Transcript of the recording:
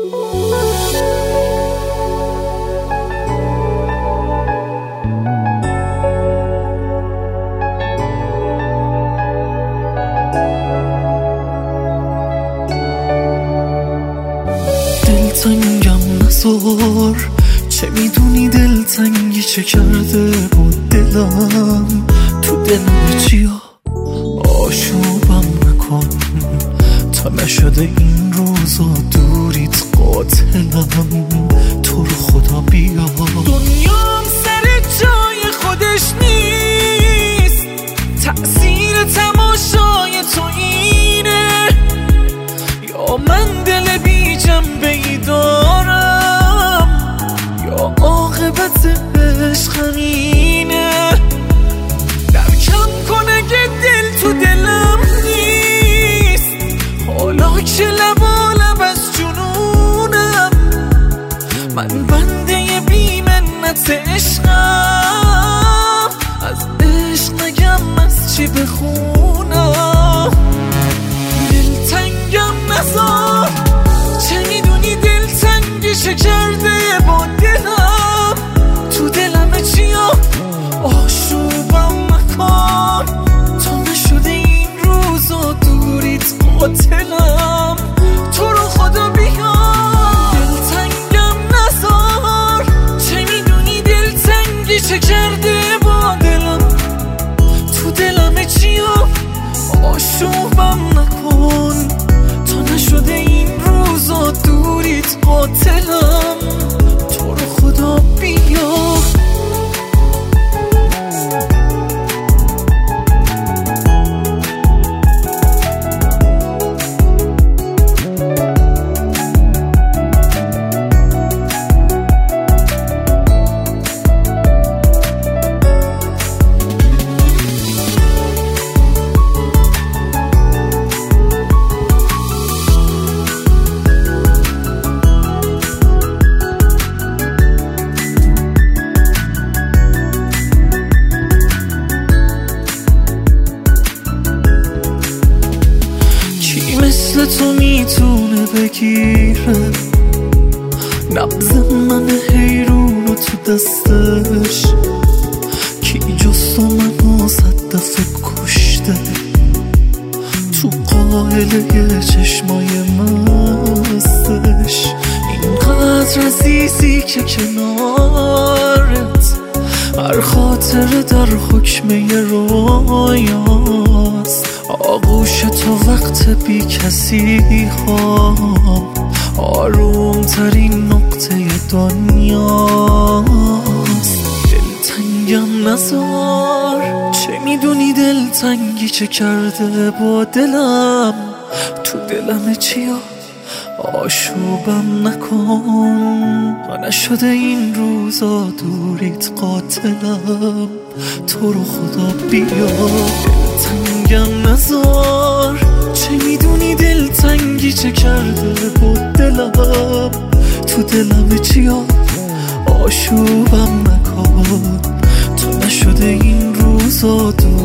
دلتنگم نزار، چه میدونی دلتنگی چه کرده با دلم. تو دلم چیا آشوبم نکن، تا نشده این روزا دوریت قاتلم. تو رو خدا بیا، دنیام سر جای خودش نیست، تأثیر تماشای تو اینه. یا من دل بی جنبه ای دارم، یا عاقبت عشق همینه. درکم کن اگه دل تو دلم نیست، حالا که لبالب از جنونم. من بنده بی منت عشقم، از عشق نگم از چی بخونم. دلتنگم نزار، چه میدونی دلتنگی چه کرده با دلم. تو دلم چیا آشوبم مکن، تا نشده این روزا دوریت قاتلم. تو رو خدا بیا، دلتنگم نزار، چه میدونی دلتنگی چه کرده با دلم. تو دلم چیا آشوبم نکن، تا نشده این روزا دوریت قاتلم. تو رو خدا بیا. مثل تو میتونه بگیره نبض من حیرون رو تو دستش. کی جز تو منو 100 دفعه کشته، تو قاهله چشمای مستش. اینقدر عزیزی که کنارت، هر خاطره در حکم یه رویاست. آغوش تو وقت بی کسی خواب، آروم ترین نقطه دنیاست. دلتنگم نزار، چه میدونی دلتنگی چه کرده با دلم. تو دلم چیا آشوبم نکن، تا نشده این روزا دوریت قاتلم. تو رو خدا بیا، دلتنگم نزار، چه میدونی دلتنگی چه کرده با دلم. تو دلم چیا آشوبم نکن، تا نشده این روزا